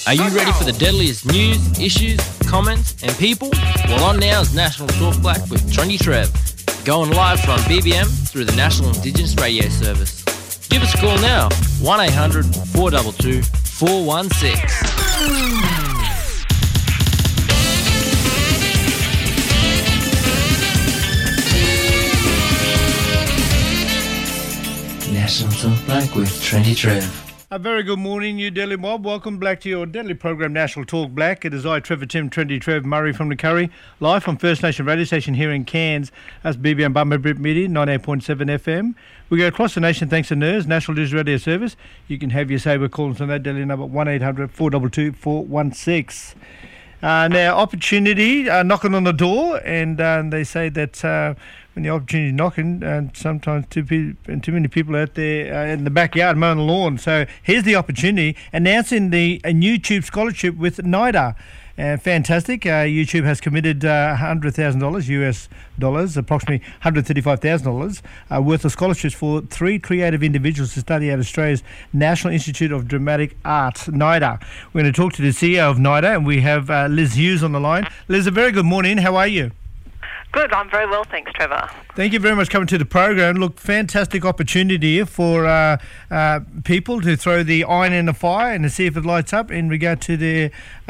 Are you ready for the deadliest news, issues, comments and people? Well, on now is National Talk Black with Trendy Trev, going live from BBM through the National Indigenous Radio Service. Give us a call now, 1-800-422-416. National Talk Black with Trendy Trev. A very good morning, you Deadly Mob. Welcome back to your Deadly program, National Talk Black. It is I, Trevor Tim, Trendy Trev Murray from the Curry, live from First Nation Radio Station here in Cairns. That's BBM Bumba Brit Media, 98.7 FM. We go across the nation thanks to NERS, National News Radio Service. You can have your saber calls on that Deadly number, 1-800-422-416. Now, opportunity knocking on the door, and they say that when the opportunity knocking, and sometimes too many people out there in the backyard mowing the lawn. So here's the opportunity, announcing a YouTube scholarship with NIDA. Fantastic. YouTube has committed $100,000 US dollars, approximately $135,000 worth of scholarships for 3 creative individuals to study at Australia's National Institute of Dramatic Art, NIDA. We're going to talk to the CEO of NIDA, and we have Liz Hughes on the line. Liz, a very good morning. How are you? Good, I'm very well, thanks, Trevor. Thank you very much for coming to the program. Look, fantastic opportunity for people to throw the iron in the fire and to see if it lights up in regard to their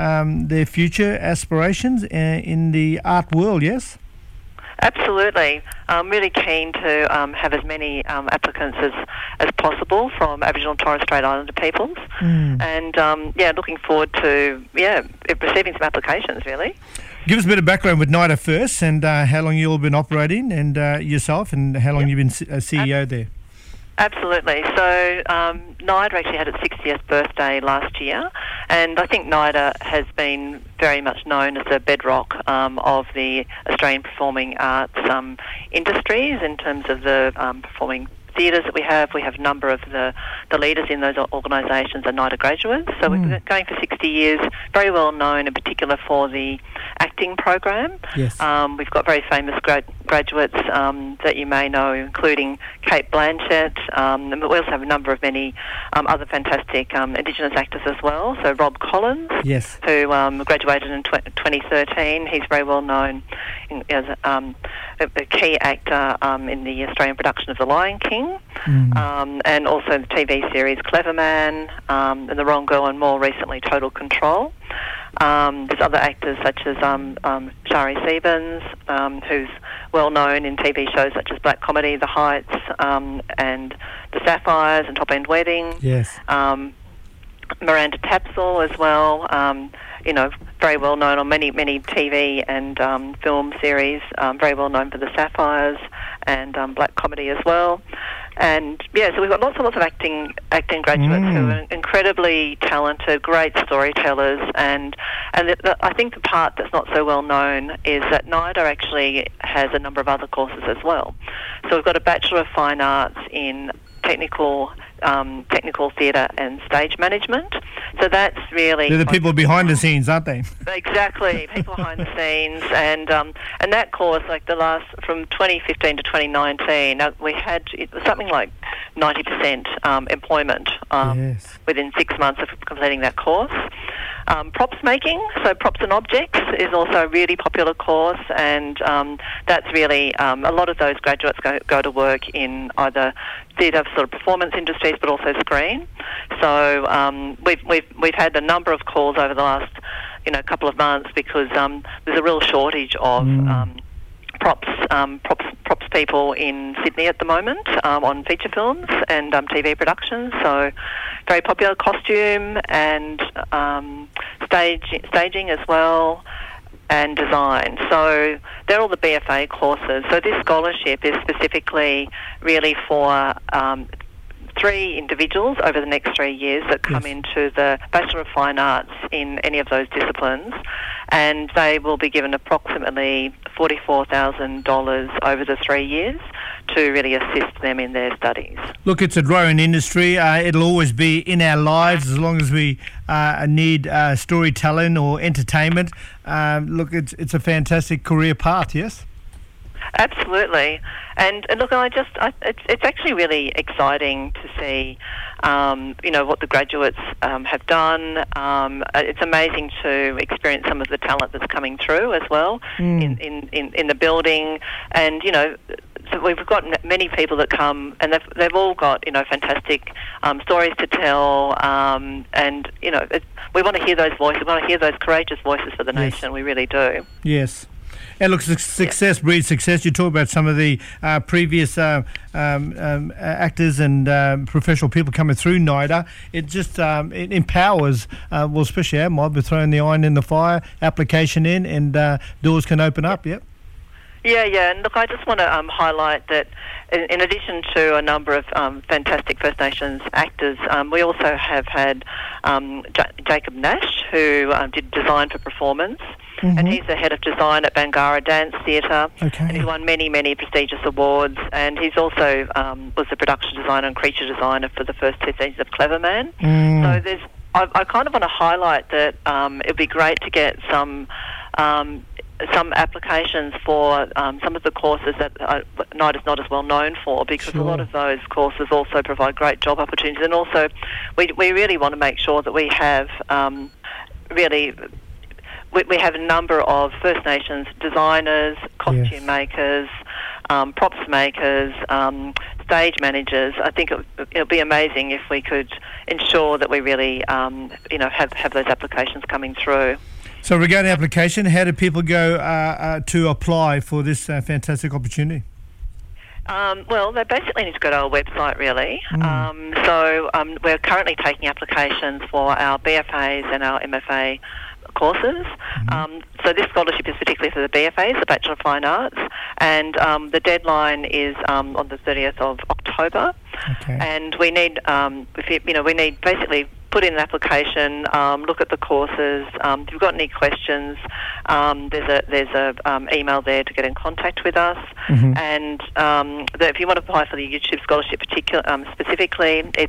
future aspirations in the art world, yes? Absolutely. I'm really keen to have as many applicants as possible from Aboriginal and Torres Strait Islander peoples. And, looking forward to, receiving some applications, really. Give us a bit of background with NIDA first, and how long you've all been operating, and yourself, and how long you've been CEO there. Absolutely. So NIDA actually had its 60th birthday last year, and I think NIDA has been very much known as the bedrock of the Australian performing arts industries in terms of the performing theatres that we have. We have a number of the leaders in those organisations are NIDA graduates. So we've been going for 60 years, very well known in particular for the acting program. Yes. We've got very famous graduates that you may know, including Kate Blanchett. And we also have a number of many other fantastic Indigenous actors as well. So Rob Collins, yes, who graduated in 2013. He's very well known as a key actor in the Australian production of The Lion King. And also the TV series Clever Man, and The Wrong Girl, and more recently Total Control. There's other actors such as Shari Sebens, who's well known in TV shows such as Black Comedy, The Heights, and The Sapphires and Top End Wedding. Yes. Miranda Tapsell as well, very well known on many TV and film series, very well known for The Sapphires and Black Comedy as well. And so we've got lots and lots of acting graduates who are incredibly talented, great storytellers, and I think the part that's not so well known is that NIDA actually has a number of other courses as well. So we've got a Bachelor of Fine Arts in technical theatre and stage management. So that's really... They're the people behind the scenes, aren't they? Exactly, people behind the scenes. And that course, from 2015 to 2019, we had something like 90% employment within 6 months of completing that course. Props making, so props and objects, is also a really popular course, and that's really a lot of those graduates go to work in either theatre sort of performance industries, but also screen. So we've had a number of calls over the last couple of months because there's a real shortage of props people in Sydney at the moment on feature films and TV productions. So very popular, costume and staging as well, and design. So they're all the BFA courses. So this scholarship is specifically really for 3 individuals over the next 3 years that come into the Bachelor of Fine Arts in any of those disciplines, and they will be given approximately $44,000 over the 3 years to really assist them in their studies. Look, it's a growing industry. It'll always be in our lives as long as we need storytelling or entertainment. Look, it's a fantastic career path, yes? Absolutely, and look, it's actually really exciting to see, what the graduates have done. It's amazing to experience some of the talent that's coming through as well in the building, and so we've got many people that come, and they've all got fantastic stories to tell, and we want to hear those voices. We want to hear those courageous voices for the nation. We really do. Yes. And look, success breeds success. You talk about some of the previous actors and professional people coming through NIDA. It just it empowers, especially our mob, with throwing the iron in the fire, application in, and doors can open up. Yep. Yeah, and look, I just want to highlight that in addition to a number of fantastic First Nations actors, we also have had Jacob Nash, who did design for performance. Mm-hmm. And he's the head of design at Bangarra Dance Theatre. Okay. And he's won many, many prestigious awards. And he's also was the production designer and creature designer for the first 2 seasons of Cleverman. So I kind of want to highlight that it would be great to get some applications for some of the courses that NIDA's not as well known for, because a lot of those courses also provide great job opportunities. And also we really want to make sure that we have we have a number of First Nations designers, costume makers, props makers, stage managers. I think it would be amazing if we could ensure that we really, have those applications coming through. So regarding application, how do people go to apply for this fantastic opportunity? Well, they basically need to go to our website, really. So we're currently taking applications for our BFAs and our MFA courses. So this scholarship is particularly for the BFAs, the Bachelor of Fine Arts, and the deadline is on the 30th of October. Okay. And we need, we need basically put in an application, look at the courses. If you've got any questions, there's a email there to get in contact with us. And if you want to apply for the YouTube scholarship specifically, it's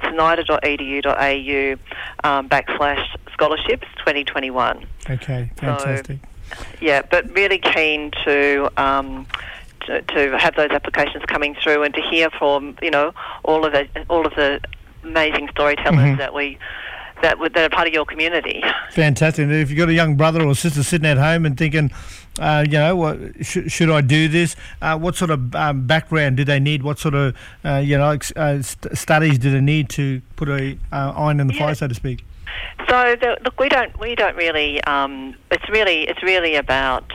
nida.edu.au/scholarships 2021. Okay, fantastic. So, but really keen to have those applications coming through and to hear from all of the amazing storytellers that are part of your community. Fantastic. And if you've got a young brother or sister sitting at home and thinking, should I do this? What sort of background do they need? What sort of studies do they need to put a iron in the fire, so to speak? So look, we don't really. It's really about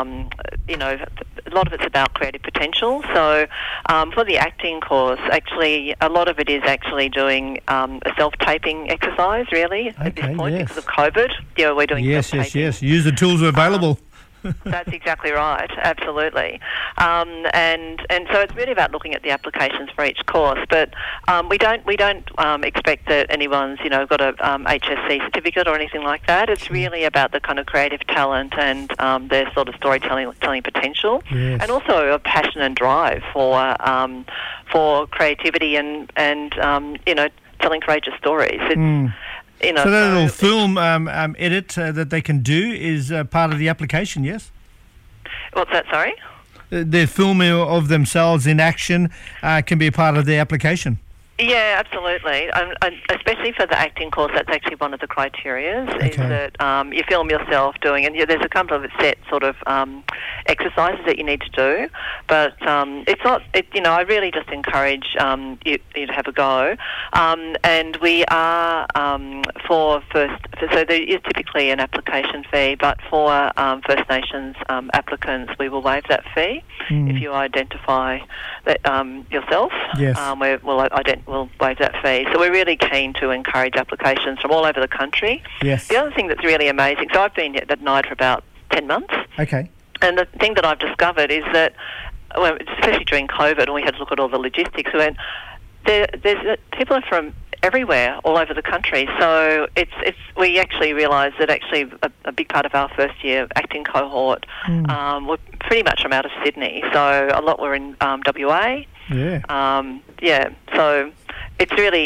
a lot of it's about creative potential. So for the acting course, actually, a lot of it is actually doing a self-taping exercise. Really, at this point, because of COVID, we're doing self-taping. Yes. Use the tools available. That's exactly right. Absolutely. And so it's really about looking at the applications for each course. But we don't expect that anyone's got a HSC certificate or anything like that. It's really about the kind of creative talent and their sort of storytelling potential, and also a passion and drive for creativity and telling courageous stories. So that little film edit that they can do is part of the application, yes? What's that, sorry? The filming of themselves in action can be a part of the application. Yeah, absolutely. Especially for the acting course, that's actually one of the criteria, is that you film yourself doing, and there's a couple of set sort of exercises that you need to do, but it's not, I really just encourage you to have a go. And we are, so there is typically an application fee, but for First Nations applicants, we will waive that fee if you identify that yourself. Yes. We'll waive that fee. So we're really keen to encourage applications from all over the country. Yes. The other thing that's really amazing, so I've been at NIDA for about 10 months. Okay. And the thing that I've discovered is that, especially during COVID, and we had to look at all the logistics, there's people are from everywhere, all over the country. So we actually realised that actually a big part of our first year acting cohort were pretty much from out of Sydney. So a lot were in WA. So it's really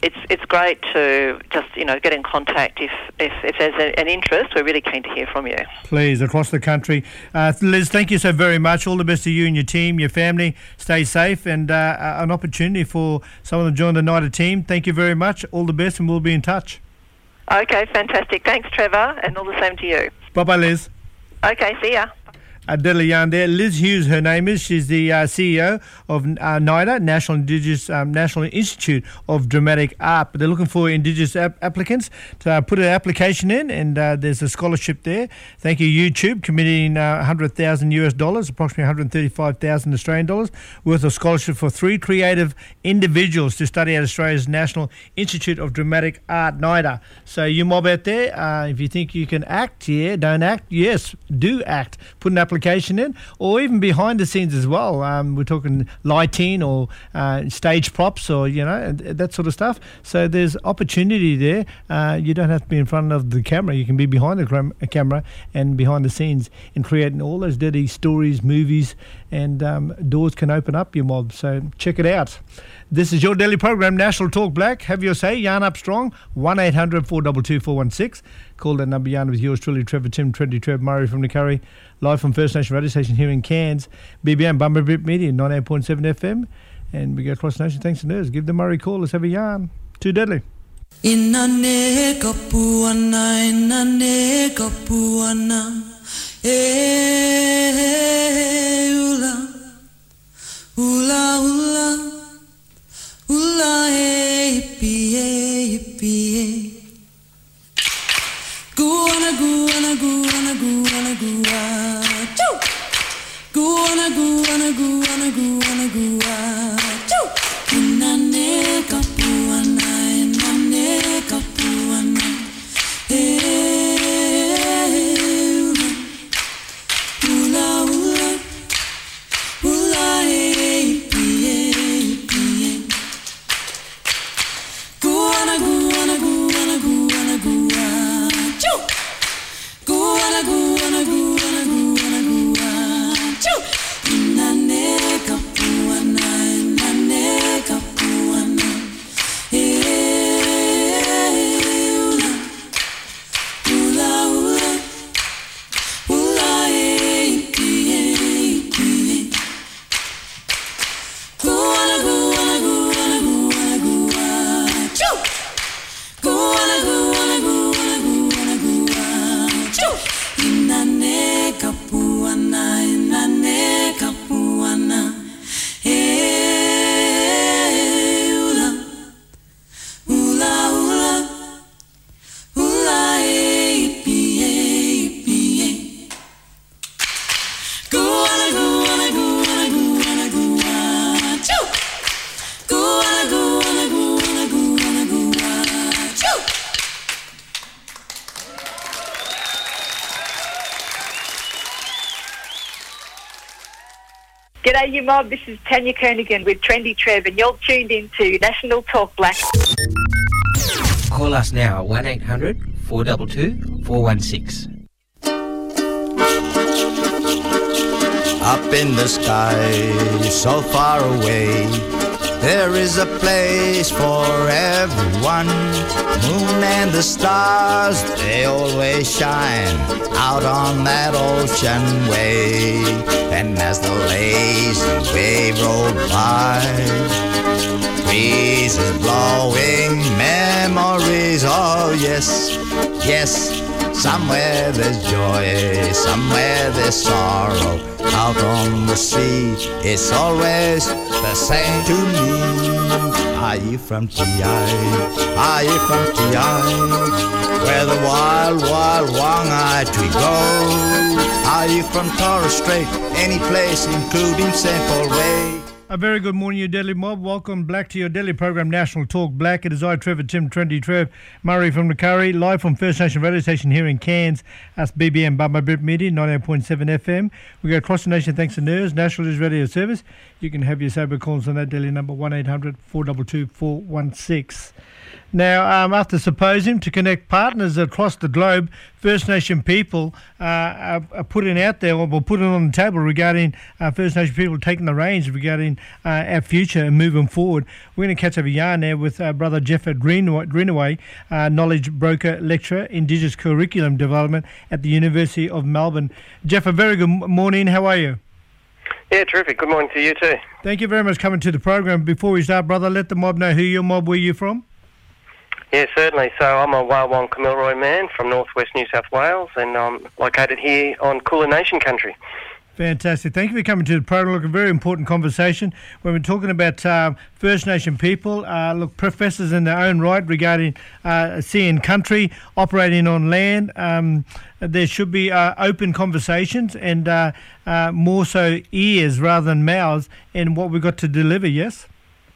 it's great to just get in contact if there's an interest. We're really keen to hear from you. Please, across the country. Liz, thank you so very much. All the best to you and your team, your family. Stay safe, and an opportunity for someone to join the NIDA team. Thank you very much. All the best, and we'll be in touch. Okay, fantastic. Thanks, Trevor, and all the same to you. Bye-bye, Liz. Okay, see ya. Deadly yarn there. Liz Hughes, her name is. She's the CEO of NIDA, National Institute of Dramatic Art. But they're looking for Indigenous applicants to put an application in, and there's a scholarship there. Thank you, YouTube, committing $100,000, approximately 135,000 Australian dollars, worth of scholarship for 3 creative individuals to study at Australia's National Institute of Dramatic Art, NIDA. So you mob out there, if you think you can act, don't act. Yes, do act. Put an application in, or even behind the scenes as well. We're talking lighting or stage props, or that sort of stuff. So there's opportunity there. You don't have to be in front of the camera. You can be behind the camera and behind the scenes in creating all those dirty stories, movies, and doors can open up, your mob. So check it out. This is your daily program, National Talk Black. Have your say. Yarn up strong. 1-800-422-416. Call that number. Yarn with yours truly, Trevor Tim, Trendy Trev Murray from the Curry, live from First Nation radio station here in Cairns, BBM Bumberbip Media 98.7 FM, and we go across the nation. Thanks to Nurse. Give the Murray a call. Let's have a yarn. Too deadly. Inane kapuana, ula, ula, ula. Ula hippie, hippie. Guana, guana, guana, guana, guana. Choo. Guana, guana, guana, guana, guana. Choo. Inane kapuana, inane kapuana. Ula, ula, ula hippie. Guana, guana, guana, guana, guana. Choo. Guana, guana, guana, guana, guana. Choo. Inane kapuana, inane kapuana. Ula, ula, ula, guana, guana, guana, guana, guana. Choo. Guana, guana, guana, guana, guana. Choo. Inane kapuana, inane kapuana. Ula, ula, ula, ula, ipie, ipie. Guana, guana, guana, guana, guana. Choo. Guana, guana, guana, guana, guana. Choo. G'day, you mob. This is Tanya Kernigan with Trendy Trev, and you're tuned into National Talk Black. Call us now, 1-800-422-416. Up in the sky, so far away, there is a place for everyone. Moon and the stars, they always shine out on that ocean wave. And as the lazy wave rolled by, breezes blowing memories. Oh yes, yes. Somewhere there's joy, somewhere there's sorrow. Out on the sea, it's always the same to me. Are you from T.I.? Are you from T.I.? Where the wild, wild one-eyed tree grows? Are you from Torres Strait? Any place, including St. Paul Way? A very good morning, you Deadly Mob. Welcome back to your daily program, National Talk Black. It is I, Trevor Tim, Trendy Trev Murray from the Curry, live from First Nation radio station here in Cairns. That's BBM Bumberbip Media, 98.7 FM. We go across the nation thanks to NERS, National News Radio Service. You can have your sober calls on that daily number, 1-800-422-416. Now, after symposium to connect partners across the globe, First Nation people are putting out there, or putting on the table regarding First Nation people taking the reins regarding our future and moving forward. We're going to catch up a yarn there with Brother Jeff Greenaway, knowledge broker, lecturer, Indigenous curriculum development at the University of Melbourne. Jeff, a very good morning. How are you? Yeah, terrific. Good morning to you too. Thank you very much for coming to the program. Before we start, brother, let the mob know who your mob, where you're from. Yeah, certainly. So I'm a Wawong Camilroy man from northwest New South Wales, and I'm located here on Kulin Nation country. Fantastic. Thank you for coming to the program. Look, a very important conversation when we're talking about First Nation people. Look, professors in their own right regarding sea and country, operating on land. There should be open conversations and more so ears rather than mouths in what we've got to deliver, yes?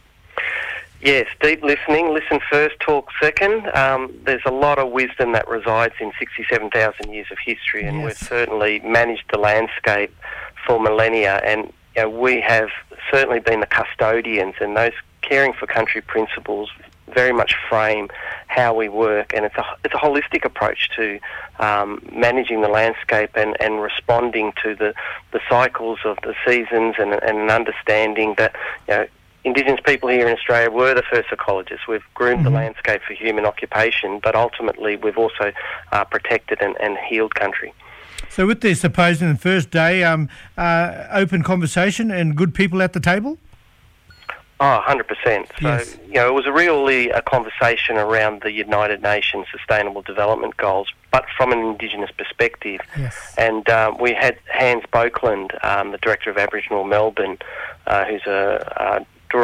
Yes, deep listening. Listen first, talk second. There's a lot of wisdom that resides in 67,000 years of history, and we've certainly managed the landscape for millennia, and we have certainly been the custodians, and those caring for country principles very much frame how we work, and it's a holistic approach to managing the landscape and responding to the cycles of the seasons, and an understanding that Indigenous people here in Australia were the first ecologists. We've groomed the landscape for human occupation, but ultimately we've also protected and healed country. So with this symposium, the first day, open conversation and good people at the table? Oh, 100%. So, yes. It was really a conversation around the United Nations Sustainable Development Goals, but from an Indigenous perspective. Yes. And we had Hans Bokeland, the Director of Aboriginal Melbourne, who's a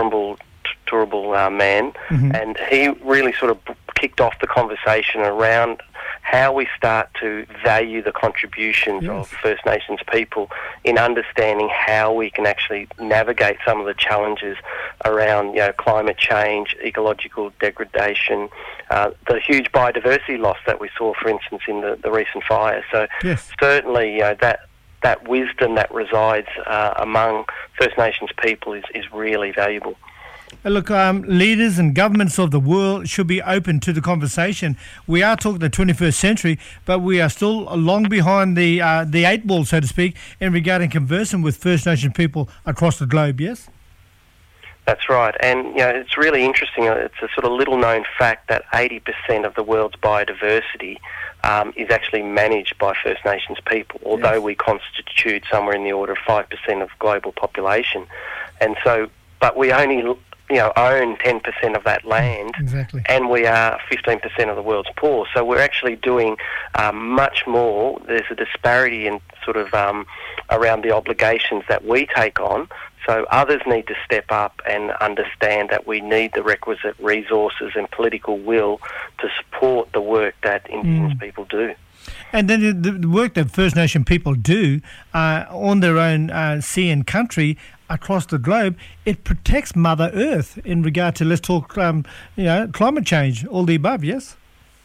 Turrbal man, and he really sort of kicked off the conversation around how we start to value the contributions of First Nations people in understanding how we can actually navigate some of the challenges around climate change, ecological degradation, the huge biodiversity loss that we saw, for instance, in the recent fire. So certainly that wisdom that resides among First Nations people is really valuable. Look, leaders and governments of the world should be open to the conversation. We are talking the 21st century, but we are still long behind the 8 ball, so to speak, in regarding conversing with First Nation people across the globe, yes? That's right, and it's really interesting. It's a sort of little-known fact that 80% of the world's biodiversity is actually managed by First Nations people, although we constitute somewhere in the order of 5% of global population. And so, but we only own 10% of that land, and we are 15% of the world's poor. So we're actually doing much more. There's a disparity in sort of around the obligations that we take on. So others need to step up and understand that we need the requisite resources and political will to support the work that Indigenous people do. And then the work that First Nation people do on their own sea and country across the globe, it protects Mother Earth in regard to, let's talk, climate change, all the above, yes?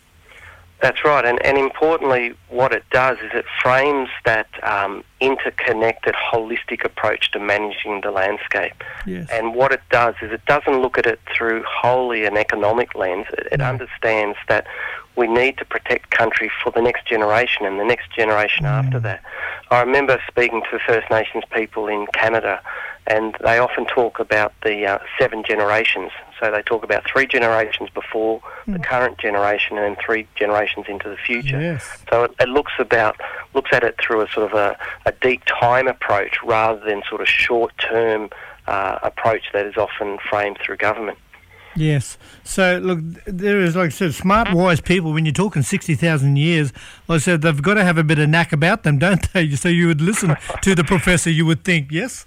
That's right, and importantly, what it does is it frames that interconnected, holistic approach to managing the landscape. Yes. And what it does is it doesn't look at it through wholly an economic lens. It understands that we need to protect country for the next generation and the next generation after that. I remember speaking to First Nations people in Canada, and they often talk about the 7 generations. So they talk about 3 generations before the current generation and then 3 generations into the future. Yes. So it looks at it through a sort of a deep time approach rather than sort of short-term approach that is often framed through government. Yes. So, look, there is, like I said, smart, wise people. When you're talking 60,000 years, like I said, they've got to have a bit of knack about them, don't they? So you would listen to the professor, you would think, yes?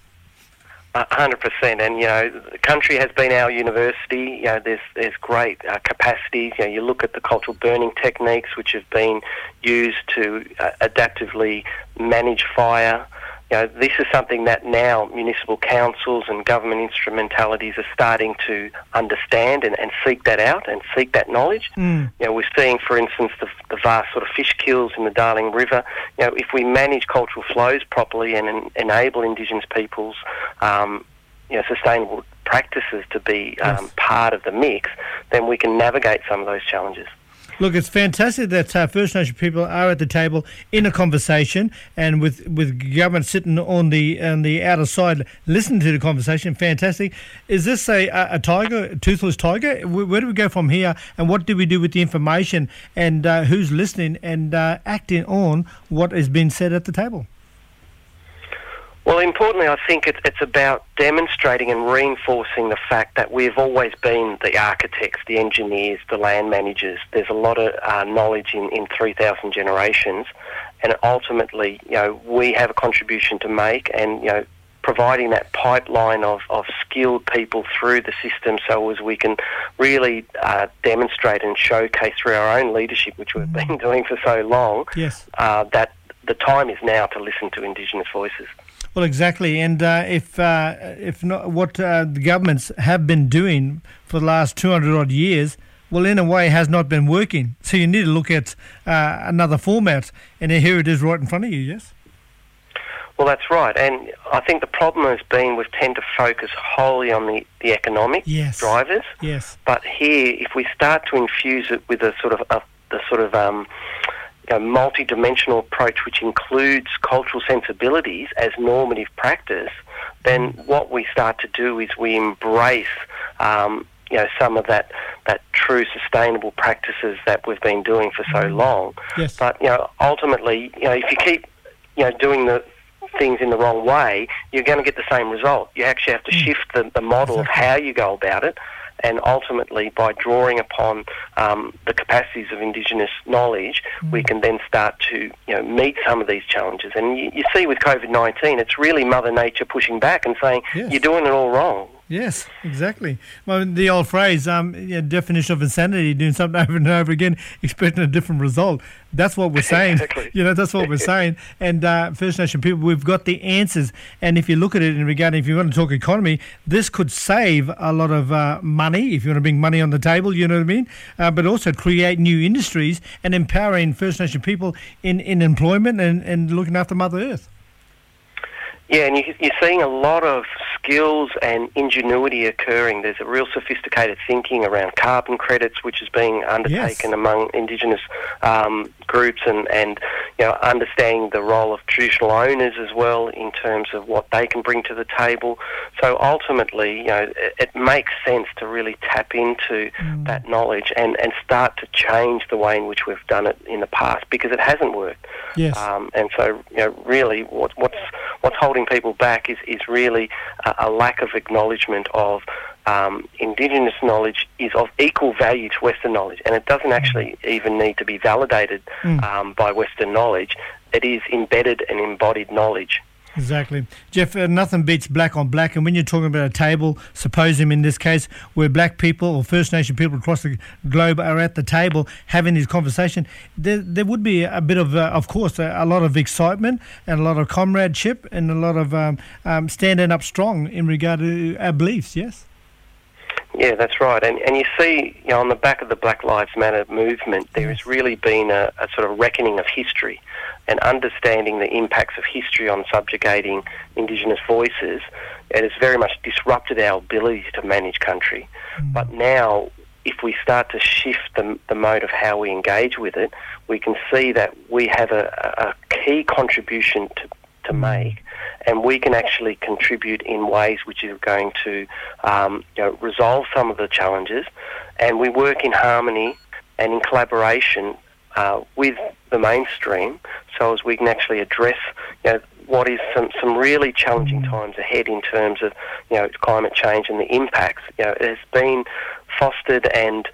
100%, and the country has been our university. There's great capacities. You look at the cultural burning techniques which have been used to adaptively manage fire. This is something that now municipal councils and government instrumentalities are starting to understand and seek that out and seek that knowledge. We're seeing, for instance, the vast sort of fish kills in the Darling River. If we manage cultural flows properly and enable Indigenous peoples, sustainable practices to be part of the mix, then we can navigate some of those challenges. Look, it's fantastic that First Nation people are at the table in a conversation, and with government sitting on the outer side listening to the conversation. Fantastic. Is this a tiger, toothless tiger? Where do we go from here, and what do we do with the information, and who's listening and acting on what has been said at the table? Well, importantly, I think it's about demonstrating and reinforcing the fact that we've always been the architects, the engineers, the land managers. There's a lot of knowledge in 3,000 generations, and ultimately, we have a contribution to make, and providing that pipeline of skilled people through the system, so as we can really demonstrate and showcase through our own leadership, which we've been doing for so long. Yes. That the time is now to listen to Indigenous voices. Well, exactly, and if not, what the governments have been doing for the last 200 odd years, well, in a way, has not been working. So you need to look at another format, and here it is right in front of you. Yes. Well, that's right, and I think the problem has been we've tend to focus wholly on the economic drivers. Yes. But here, if we start to infuse it with a sort of multi-dimensional approach, which includes cultural sensibilities as normative practice, then what we start to do is we embrace, some of that true sustainable practices that we've been doing for so long. Yes. But ultimately, if you keep, doing the things in the wrong way, you're going to get the same result. You actually have to shift the model of how you go about it. And ultimately, by drawing upon the capacities of Indigenous knowledge, we can then start to meet some of these challenges. And you see with COVID-19, it's really Mother Nature pushing back and saying, you're doing it all wrong. Yes, exactly. Well, the old phrase, definition of insanity, doing something over and over again, expecting a different result. That's what we're saying. Exactly. That's what we're saying. And First Nation people, we've got the answers. And if you look at it in regard, if you want to talk economy, this could save a lot of money, if you want to bring money on the table, you know what I mean? But also create new industries and empowering First Nation people in employment and looking after Mother Earth. Yeah, and you're seeing a lot of skills and ingenuity occurring. There's a real sophisticated thinking around carbon credits, which is being undertaken among Indigenous groups, and understanding the role of traditional owners as well in terms of what they can bring to the table. So ultimately, it makes sense to really tap into that knowledge and start to change the way in which we've done it in the past, because it hasn't worked. Yes. And so, really, what's holding people back is really a lack of acknowledgement of Indigenous knowledge is of equal value to Western knowledge, and it doesn't actually even need to be validated by Western knowledge. It is embedded and embodied knowledge. Exactly. Jeff, nothing beats black on black, and when you're talking about a table, supposing in this case where black people or First Nation people across the globe are at the table having this conversation, there would be a bit of course, a lot of excitement and a lot of comradeship and a lot of standing up strong in regard to our beliefs, yes? Yeah, that's right. And you see, on the back of the Black Lives Matter movement, there has really been a sort of reckoning of history and understanding the impacts of history on subjugating Indigenous voices. It has very much disrupted our ability to manage country. But now, if we start to shift the mode of how we engage with it, we can see that we have a key contribution to make, and we can actually contribute in ways which are going to resolve some of the challenges, and we work in harmony and in collaboration with the mainstream, so as we can actually address what is some really challenging times ahead in terms of climate change and the impacts. It has been fostered and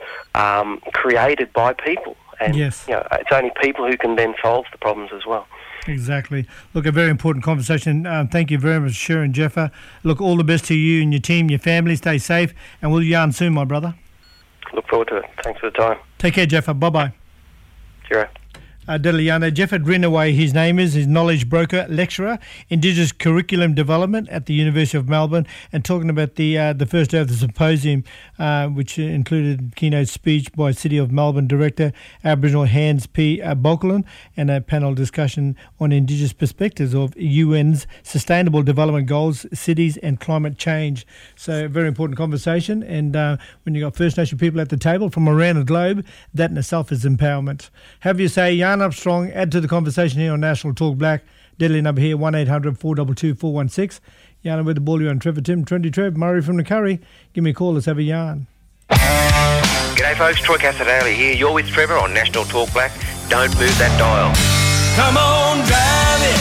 created by people, and it's only people who can then solve the problems as well. Exactly. Look, a very important conversation. Thank you very much, Sharon Jeffer. Look, all the best to you and your team, your family. Stay safe, and we'll yarn soon, my brother. Look forward to it. Thanks for the time. Take care, Jeffer. Bye-bye. Cheerio. Deliliana. Jeff Greenaway, his name is, his knowledge broker, lecturer, Indigenous curriculum development at the University of Melbourne, and talking about the first day of the symposium, which included keynote speech by City of Melbourne Director Aboriginal Hans P. Bokelin, and a panel discussion on Indigenous perspectives of UN's Sustainable Development Goals, cities and climate change. So a very important conversation, and when you've got First Nation people at the table from around the globe, that in itself is empowerment. Have you say, Jan Armstrong, add to the conversation here on National Talk Black. Deadly number here, 1-800-422-416. Jan with the ball, you're on Trevor Tim, Trendy Trev, Murray from the Curry. Give me a call, let's have a yarn. G'day folks, Troy Casadale here. You're with Trevor on National Talk Black. Don't move that dial. Come on, drive it.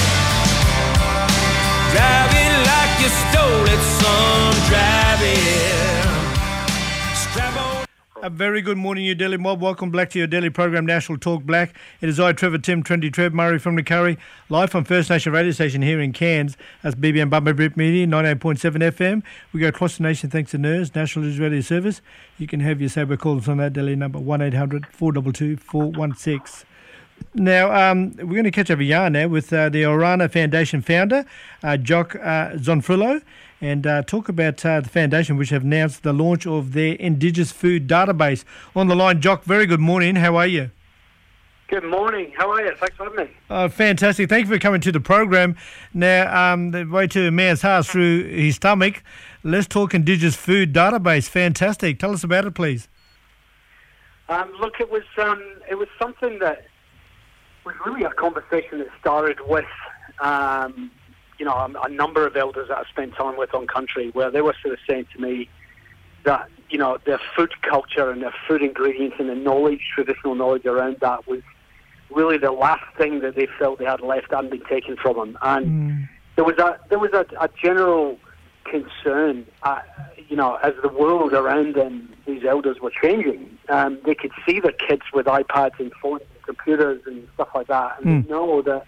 Drive it like you stole it, son. Drive it. Strap on. A very good morning, you Delhi mob. Welcome back to your daily program, National Talk Black. It is I, Trevor Tim, Trendy Trev, Murray from the Curry, live from First Nation radio station here in Cairns. That's BBM Bumba Brip Media, 98.7 FM. We go across the nation thanks to NERS, National News Radio Service. You can have your Sabre calls on that Delhi number, 1-800-422-416. Now, we're going to catch up a yarn now with the Orana Foundation founder, Jock Zonfrillo, and talk about the foundation, which have announced the launch of their Indigenous food database. On the line, Jock, very good morning. How are you? Good morning. How are you? Thanks for having me. Fantastic. Thank you for coming to the program. Now, the way to a man's heart through his stomach. Let's talk Indigenous food database. Fantastic. Tell us about it, please. Look, it was something that was really a conversation that started with a number of elders that I spent time with on country, where they were sort of saying to me that, their food culture and their food ingredients and the traditional knowledge around that was really the last thing that they felt they had left hadn't been taken from them. And there was a general concern, as the world around them, these elders were changing. They could see their kids with iPads and phones and computers and stuff like that, and they know that,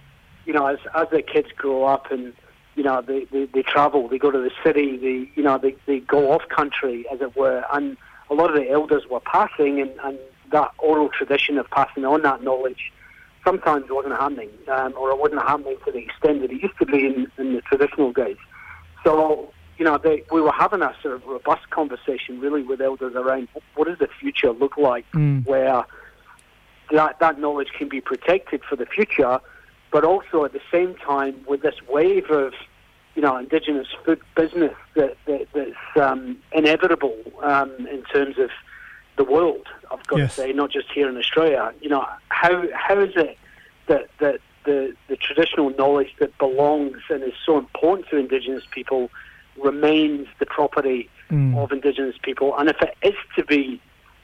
as their kids grow up and, they travel, they go to the city, they go off country, as it were, and a lot of the elders were passing, and that oral tradition of passing on that knowledge sometimes wasn't happening, or it wasn't happening to the extent that it used to be in the traditional days. So, we were having a sort of robust conversation really with elders around what does the future look like, where that knowledge can be protected for the future, but also at the same time with this wave of, Indigenous food business that's inevitable in terms of the world, I've got to say, not just here in Australia. How is it that the traditional knowledge that belongs and is so important to Indigenous people remains the property of Indigenous people, and if it is to be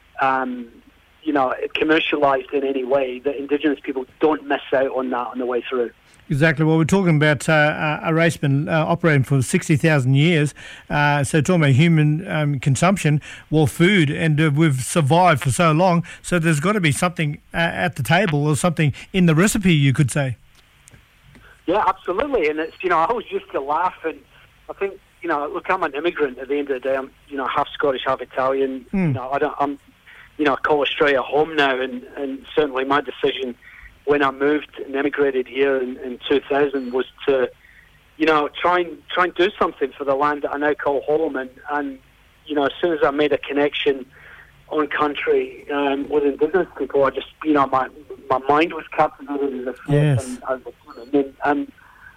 commercialised in any way, that Indigenous people don't miss out on that on the way through. Exactly. Well, we're talking about a race been operating for 60,000 years. So talking about human consumption, food, and we've survived for so long. So there's got to be something at the table or something in the recipe, you could say. Yeah, absolutely. And it's, I always used to laugh, and I think, look, I'm an immigrant at the end of the day. I'm, half Scottish, half Italian. I'm call Australia home now, and certainly my decision when I moved and emigrated here in 2000 was to, try and do something for the land that I now call home. And as soon as I made a connection on country with Indigenous people, I just, my mind was captivated as a human. And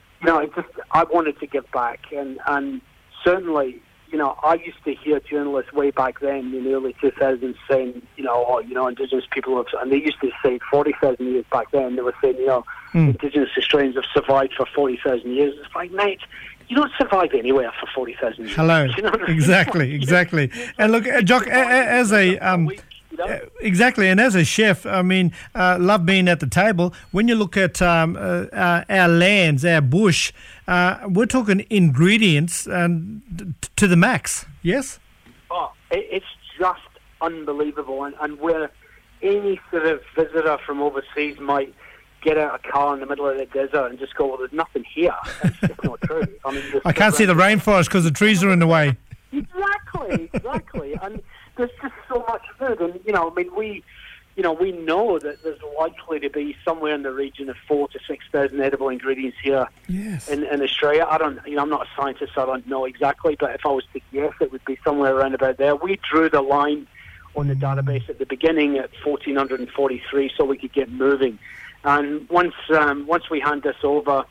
I wanted to give back. And certainly, I used to hear journalists way back then in the early 2000s saying, Indigenous people have, and they used to say 40,000 years back then, they were saying, Indigenous Australians have survived for 40,000 years. It's like, mate, you don't survive anywhere for 40,000 years. Hello. You know what I mean? Exactly. And look, Jock, as a... Exactly, and as a chef, love being at the table. When you look at our lands, our bush, we're talking ingredients to the max, yes? Oh, it's just unbelievable, and where any sort of visitor from overseas might get out a car in the middle of the desert and just go, well, there's nothing here. That's just not true. I can't see the rainforest because the trees are in the way. Exactly, and there's just so much food, and we we know that there's likely to be somewhere in the region of 4,000 to 6,000 edible ingredients here in Australia. I'm not a scientist, so I don't know exactly, but if I was to guess, it would be somewhere around about there. We drew the line on the database at the beginning at 1,443, so we could get moving. And once we hand this over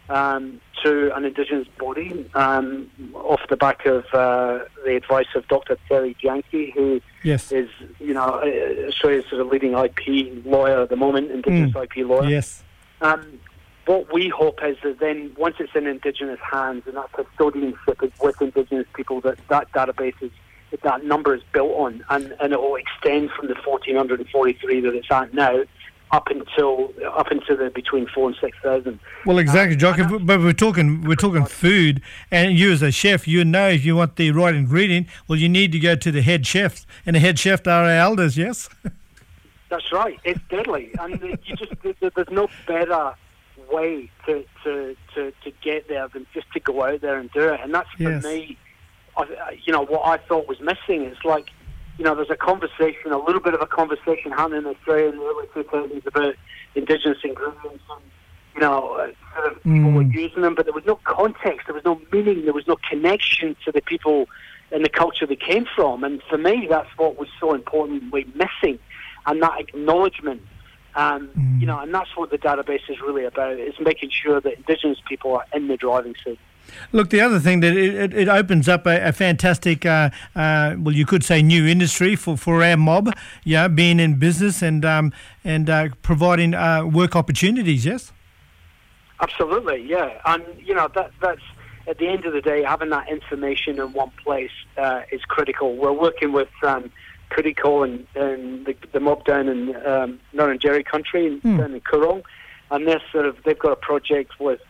to an Indigenous body, off the back of the advice of Dr. Terry Janke, who is, Australia's sort of leading IP lawyer at the moment, Indigenous IP lawyer. Yes. What we hope is that then, once it's in Indigenous hands and that custodianship is with Indigenous people, that database that number is built on, and it will extend from the 1,443 that it's at now up into the between 4,000 and 6,000. Well, exactly, Jock. But we're talking food, and you as a chef, if you want the right ingredient, well, you need to go to the head chefs, and the head chef are our elders. Yes. That's right. It's deadly, and there's no better way to get there than just to go out there and do it. And that's for me, what I thought was missing. It's like, there's a little bit of a conversation happening in Australia in the early 2000s about Indigenous ingredients and, sort of people were using them, but there was no context, there was no meaning, there was no connection to the people and the culture they came from. And for me, that's what was so importantly missing, and that acknowledgement. And that's what the database is really about, is making sure that Indigenous people are in the driving seat. Look, the other thing that it opens up a fantastic, you could say new industry for our mob, being in business and providing work opportunities, yes? Absolutely, yeah. And, that's, at the end of the day, having that information in one place is critical. We're working with Kurikal and the mob down in Nurrunjeri country, down in Coorong, and they've got a project with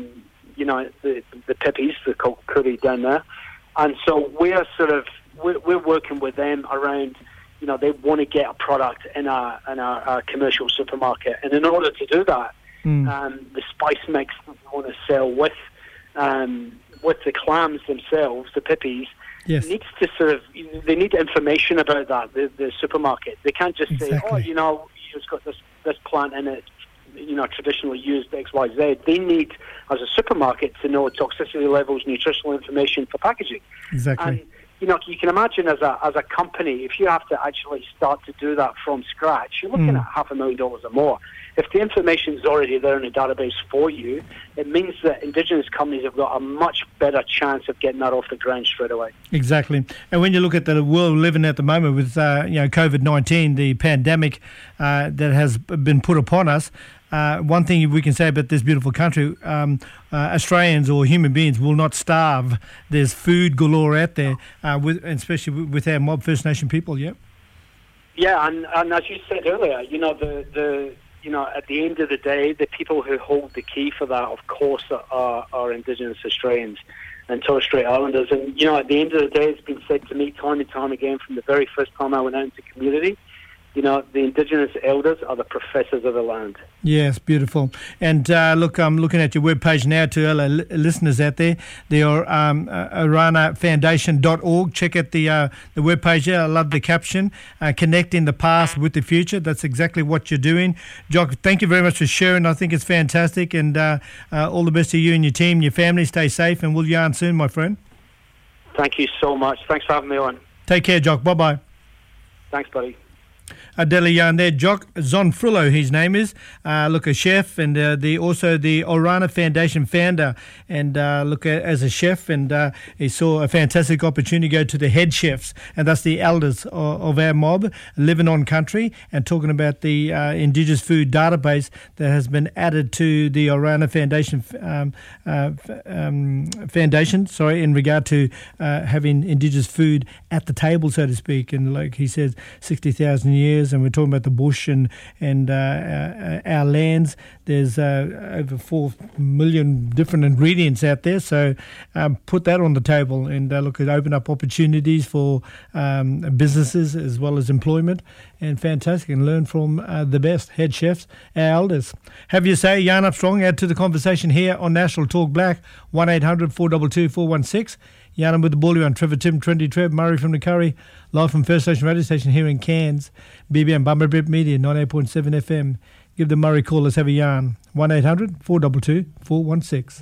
the Pippies, they're called Kuri down there, and so we're working with them around, they want to get a product in our commercial supermarket, and in order to do that, the spice mix that we want to sell with the clams themselves, the Pippies, needs to they need information about that. The supermarket, they can't just say, it's got this plant in it, traditionally used XYZ. They need, as a supermarket, to know toxicity levels, nutritional information for packaging. Exactly. And, you can imagine as a company, if you have to actually start to do that from scratch, you're looking at $500,000 or more. If the information is already there in a database for you, it means that Indigenous companies have got a much better chance of getting that off the ground straight away. Exactly. And when you look at the world we're living at the moment with COVID-19, the pandemic that has been put upon us, one thing we can say about this beautiful country, Australians or human beings will not starve. There's food galore out there, especially with our mob First Nation people, Yeah, and as you said earlier, at the end of the day, the people who hold the key for that, of course, are Indigenous Australians and Torres Strait Islanders. And, at the end of the day, it's been said to me time and time again from the very first time I went out into community, the Indigenous elders are the professors of the land. Yes, beautiful. And look, I'm looking at your webpage now to all our listeners out there. They are oranafoundation.org. Check out the webpage there. I love the caption, connecting the past with the future. That's exactly what you're doing. Jock, thank you very much for sharing. I think it's fantastic. And all the best to you and your team, your family. Stay safe, and we'll yarn soon, my friend. Thank you so much. Thanks for having me on. Take care, Jock. Bye-bye. Thanks, buddy. Adela Yarn there, Jock Zonfrillo, his name is. A chef, and also the Orana Foundation founder, and as a chef, and he saw a fantastic opportunity to go to the head chefs, and that's the elders of our mob living on country, and talking about the Indigenous food database that has been added to the Orana Foundation in regard to having Indigenous food at the table, so to speak. And like he says, 60,000 years, and we're talking about the bush and our lands. There's over 4 million different ingredients out there, so put that on the table and open up opportunities for businesses as well as employment, and fantastic, and learn from the best head chefs, our elders. Have your say, Yarn Up Strong, add to the conversation here on National Talk Black, 1-800-422-416. Yarnum with the ball around. Trevor Tim, Trendy Trev, Murray from the Curry, live from First Station Radio Station here in Cairns. BBM, Bumper Brit Media, 98.7 FM. Give the Murray call, let's have a yarn. 1800 422 416.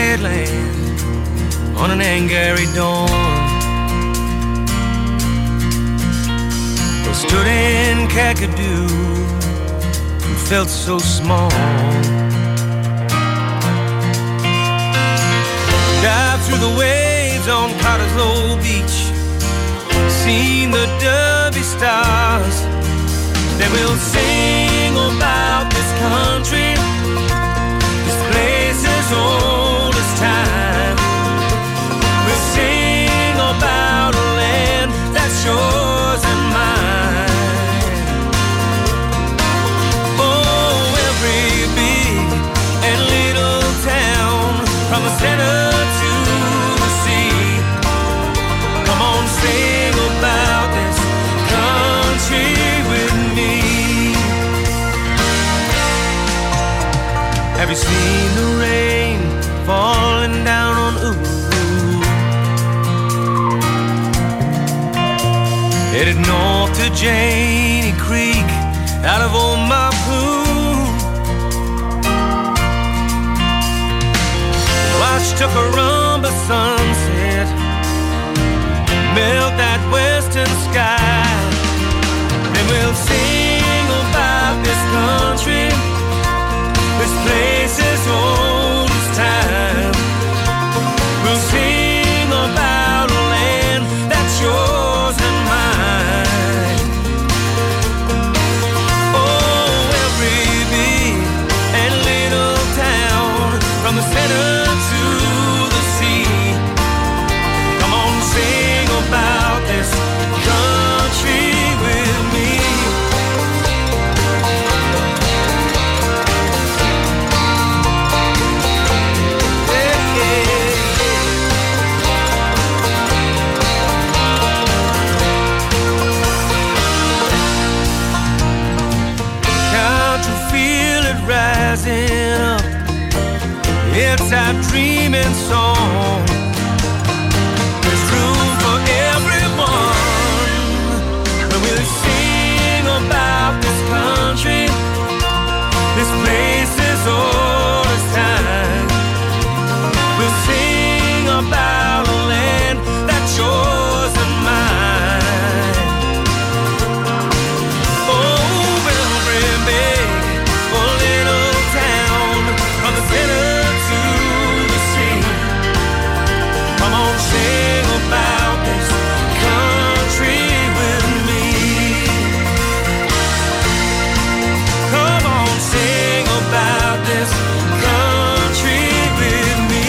headland on an angry dawn. I stood in Kakadu and felt so small. Dive through the waves on Cottesloe Beach, seen the Derby stars. Then we'll sing about this country, this place as old as time. We'll sing about a land that's yours and mine. Oh, every big and little town, from the center to the sea. Come on, sing about this country with me. Have you seen the rain falling down on Uluru? Headed north to Janie Creek out of Omaha. Watch Tuckarumba sunset melt that western sky. Then we'll sing about this country, this place as old as time. We'll sing about a land that's yours and mine. Oh, every big and little town, from the center to the sea. Come on, sing about this country with me. Rising up, it's our dreaming song. There's room for everyone when we sing about this country, this place is old as time. We'll sing about a land that's yours and mine. Oh, every big little town, from the center to the sea. Come on, sing about this country with me. Come on, sing about this country with me.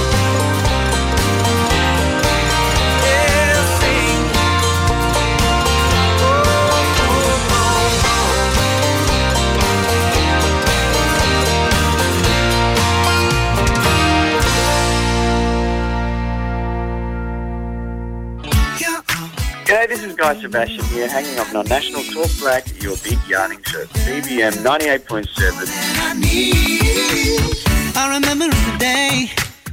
Yeah, sing. G'day, this is Guy Sebastian here, hanging up on National Talk Black, your big yarning show, BBM 98.7. I remember the day.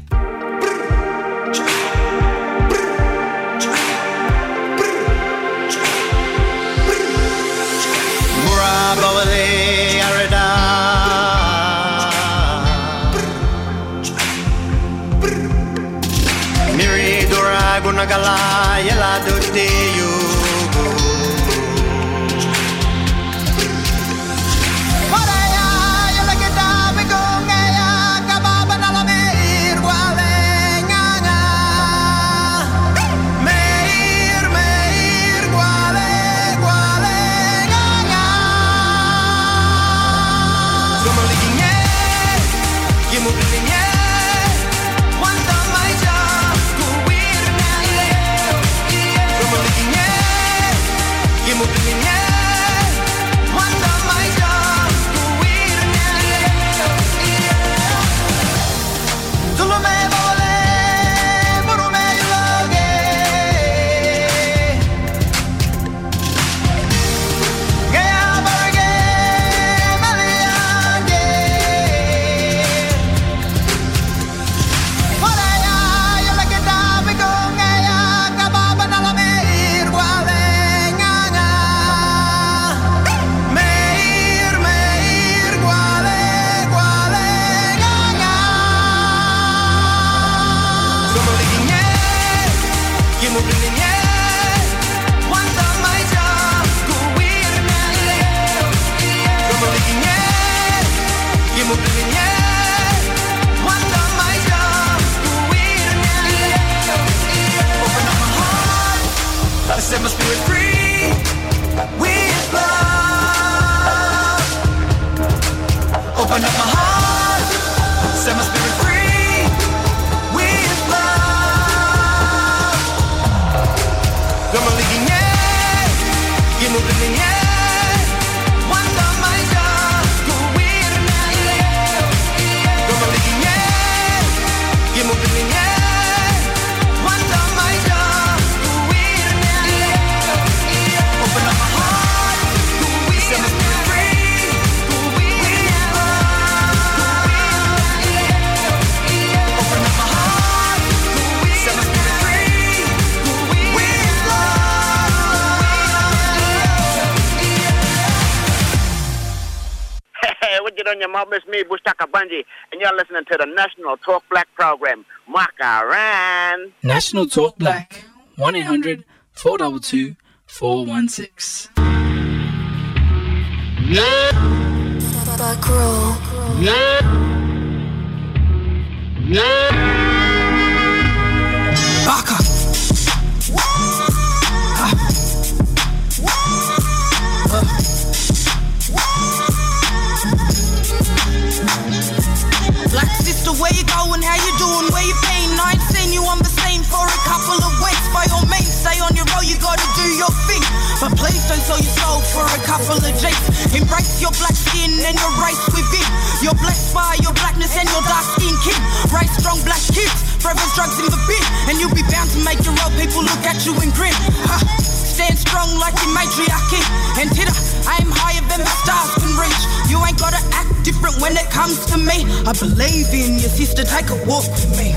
Miri Dora Gunagala Yela Dudeyu. One time my job, go weird now, yeah. Set my spirit free with love. Open up my heart. Set my spirit free with love. Come on, leading, yeah. Get moving, yeah. One love, my job. Go with me. Come on, leading, yeah. Get moving, yeah. One love, my job. On your mouth, Miss Me, Bushtaka Bunji, and you're listening to the National Talk Black program. Makaran. National Talk Black, 1-800-422-416. Yeah. Black roll. Yeah. Yeah. Baka. Black sister, where you going? How you doing? Where you been? I ain't seen you on the scene for a couple of weeks. By all means, stay on your road, you gotta do your thing. But please don't sell your soul for a couple of G's. Embrace your black skin and your race within. You're blessed by your blackness and your dark skin kin. Raise strong black kids, forever's drugs in the bin. And you'll be bound to make your old people look at you and grin. Stand strong like your matriarchy. And titter, aim higher than the stars can reach. You ain't gotta act different when it comes to me. I believe in your sister, take a walk with me.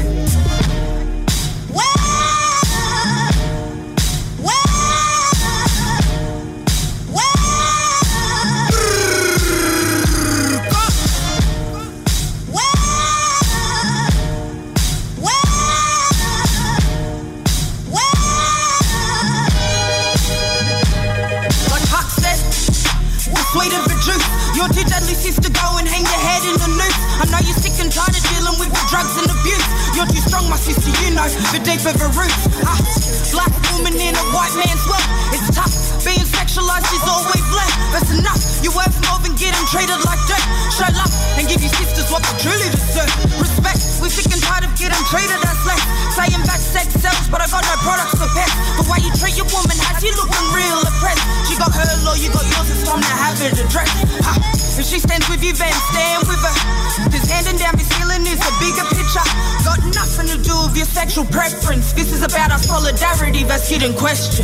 Sweet of the juice, your two deadly sister, go and hang your head in the noose. I know you're sick and tired of dealing with the drugs and abuse. You're too strong, my sister, you know the deep of her roots. Black woman in a white man's world, it's tough. Being sexualized is always left. That's enough, you're worth more than getting treated like dirt. Show love and give your sisters what they truly deserve. Respect, we're sick and tired of getting treated as less. Saying that sex sells, but I got no products for pets. The way you treat your woman has you looking real oppressed. She got her law, you got yours, it's time to have it addressed. If she stands with you, then stand with her. Cause handing down this healing is a bigger picture. Got nothing to do with your sexual preference. This is about our solidarity that's hidden question.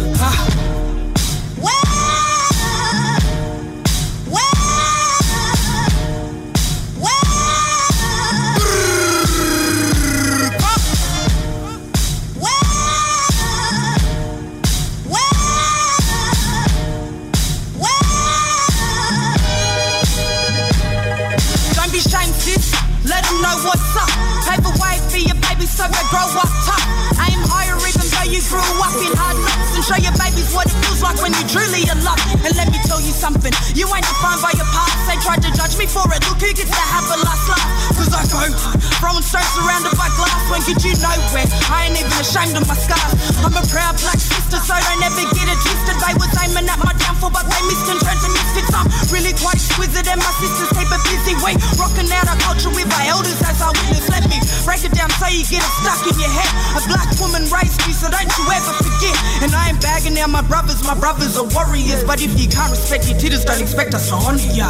Let them know what's up. Pave a way for your baby so they grow up tough. Aim higher even though you grew up in hard knocks. And show your babies what it feels like when you truly are loved. And let me tell you something, you ain't defined by your past. They tried to judge me for it, look who gets to have the last laugh. Cause I go hard, throwing stones surrounded by glass. Won't get you nowhere, I ain't even ashamed of my scars. I'm a proud black sister so don't ever get it twisted. They was aiming at my downfall but they missed and turned to misfits. I'm really quite exquisite and my sisters keep it busy. We rocking out our culture with our elders as our witness. Let me break it down so you get it stuck in your head. A black woman raised me so don't you ever forget. And I ain't bagging out my brothers are warriors. But if you can't respect your titters, don't expect us to honor ya.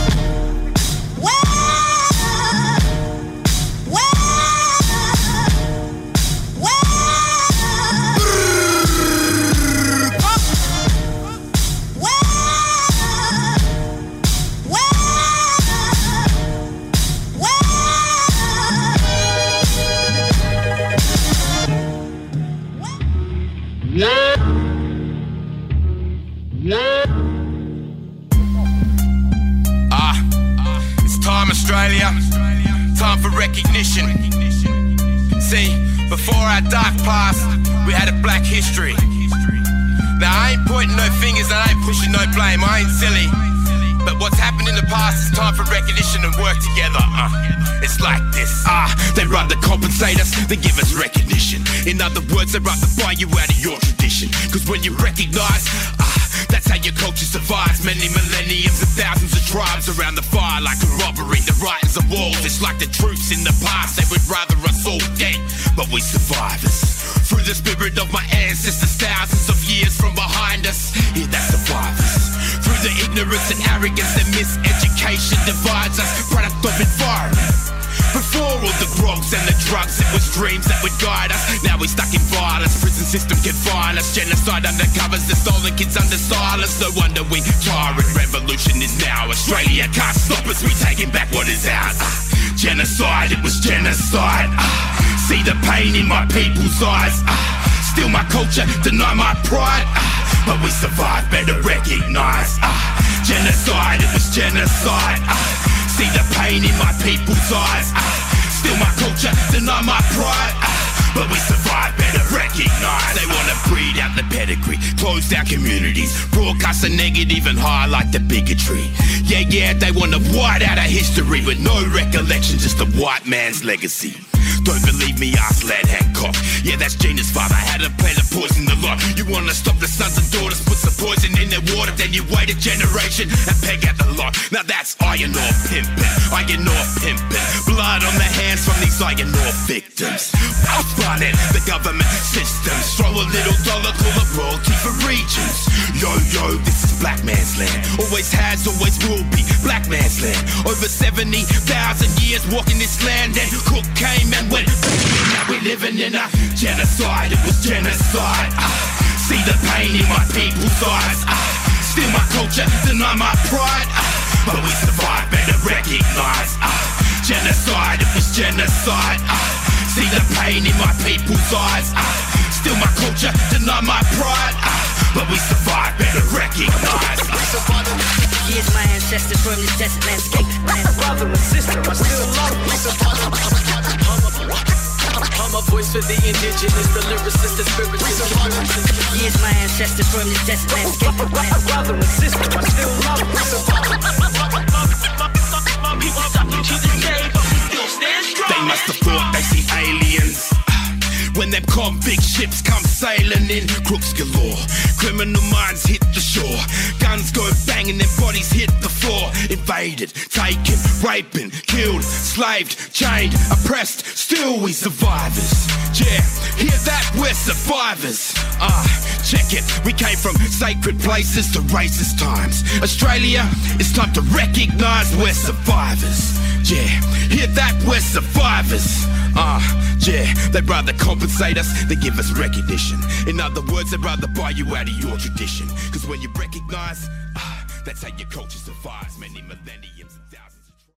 It's time, Australia. Time for recognition. See, before our dark past, we we had a black history. Now I ain't pointing no fingers and I ain't pushing no blame, I ain't silly. But what's happened in the past is time for recognition and work together. It's like this. They'd rather compensate us than give us recognition. In other words, they'd rather buy you out of your tradition. Cause when you recognize, that's how your culture survives. Many millenniums and thousands of tribes around the fire, like corroborate the writings of walls. It's like the truths in the past, they would rather us all dead, but we survivors. Through the spirit of my ancestors, thousands of years from behind us, yeah, that's survivors. Through the ignorance and arrogance and miseducation divides us, product of environment. Before all the grogs and the drugs, it was dreams that would guide us. Now we're stuck in violence, prison system confine us. Genocide undercovers the stolen kids under silence. No wonder we tyrant, revolution is now. Australia can't stop us, we taking back what is ours. Genocide, it was genocide. See the pain in my people's eyes. Steal my culture, deny my pride. But we survived, better recognize. Genocide, it was genocide. See the pain in my people's eyes. Steal my culture, deny my pride. But we survive, better recognize. They wanna breed out the pedigree, close down communities, broadcast the negative and highlight the bigotry. Yeah, they wanna white out our history with no recollection, just a white man's legacy. Don't believe me, ask Lad Hancock. Yeah, that's Gina's father, had a plan to poison the lot. You wanna stop the sons and daughters, put some poison in their water, then you wait a generation and peg out the lot. Now that's iron ore pimping, iron ore pimping. Blood on the hands from these iron ore victims. Running the government systems, throw a little dollar, call it royalty for regions. Yo, this is black man's land. Always has, always will be black man's land. Over 70,000 years walking this land, and Cook came and went. Now we're living in a genocide, it was genocide. See the pain in my people's eyes. Steal my culture, deny my pride. But we survived, better recognize. Genocide, it was genocide. See the pain in my people's eyes. Steal my culture, deny my pride. But we survive, better recognize. Years my ancestors from this desert landscape. My brother and sister, I still love I'm a voice for the indigenous, the lyricist, the spiritualist. Years my ancestors from this desert landscape. My brother and sister, I still love My people suffering to this day, but we still stand strong. They must have thought they see aliens when them convict ships come sailing in. Crooks galore, criminal minds hit the shore. Guns go banging, their bodies hit the floor. Invaded, taken, raping, killed, slaved, chained, oppressed. Still we survivors. Yeah, hear that? We're survivors. Check it, we came from sacred places to racist times. Australia, it's time to recognize we're survivors. Yeah, hear that? We're survivors. Yeah, they'd rather compensate us than give us recognition. In other words, they'd rather buy you out of your tradition. Cause when you recognize, that's how your culture survives many millenniums.